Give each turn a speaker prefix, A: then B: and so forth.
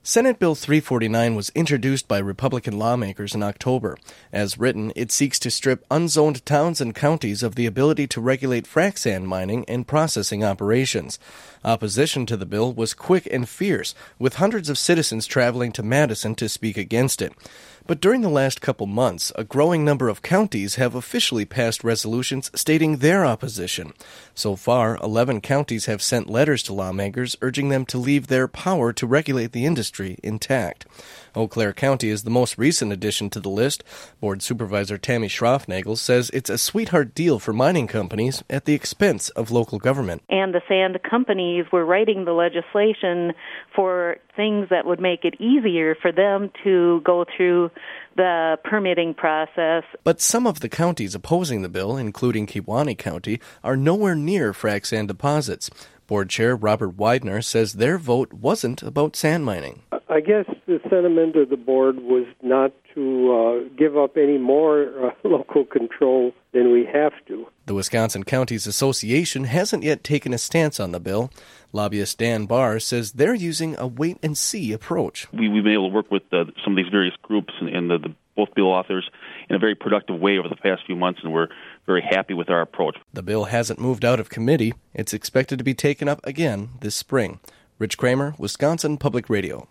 A: Senate Bill 349 was introduced by Republican lawmakers in October. As written, it seeks to strip unzoned towns and counties of the ability to regulate frac sand mining and processing operations. Opposition to the bill was quick and fierce, with hundreds of citizens traveling to Madison to speak against it. But during the last couple months, a growing number of counties have officially passed resolutions stating their opposition. So far, 11 counties have sent letters to lawmakers urging them to leave their power to regulate the industry intact. Eau Claire County is the most recent addition to the list. Board Supervisor Tammy Schroffnagel says it's a sweetheart deal for mining companies at the expense of local government.
B: And the sand companies were writing the legislation for things that would make it easier for them to go through the permitting process.
A: But some of the counties opposing the bill, including Kewaunee County, are nowhere near frac sand deposits. Board Chair Robert Widener says their vote wasn't about sand mining.
C: I guess the sentiment of the board was not to give up any more local control than we have to.
A: The Wisconsin Counties Association hasn't yet taken a stance on the bill. Lobbyist Dan Barr says they're using a wait-and-see approach.
D: We've been able to work with some of these various groups and both bill authors in a very productive way over the past few months, and we're very happy with our approach.
A: The bill hasn't moved out of committee. It's expected to be taken up again this spring. Rich Kramer, Wisconsin Public Radio.